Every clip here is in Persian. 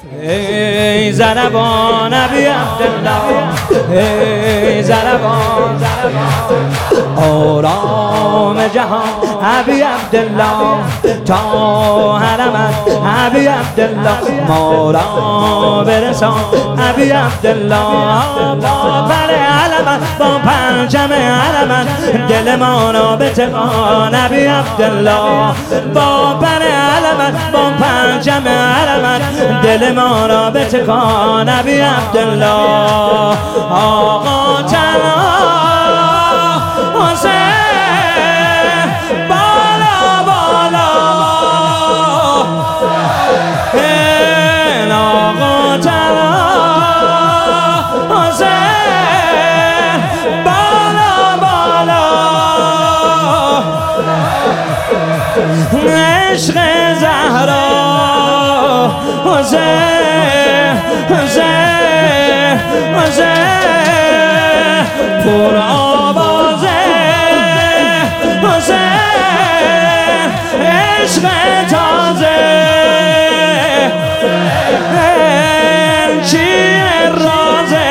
ای زربان ابی عبدالله، ای زربان آرام جهان ابی عبدالله، تا حرمت ابی عبدالله ما را برسان ابی عبدالله. با پر علمت با پرچم علمت دل ما را بتکان ابی عبدالله، با پر علمت با پرچم علمت دل ما را بتکان ابی عبدالله. آقا تنها حسین بالا بالا، این آقا تنها حسین بالا بالا، عشق زهرا حسین حسین حسین پر آوازه حسین عشق تازه چی رازه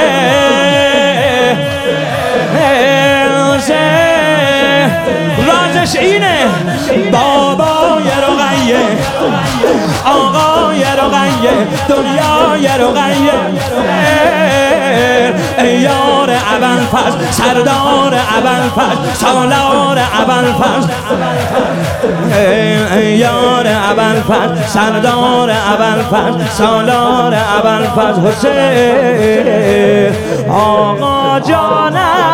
حسین رازش اینه بابای رقیه آقای رقیه دنیای رقیه ای یار ابوالفضل سردار ابوالفضل سالار ابوالفضل ای یار ابوالفضل سردار ابوالفضل سالار ابوالفضل حسین آقا جانم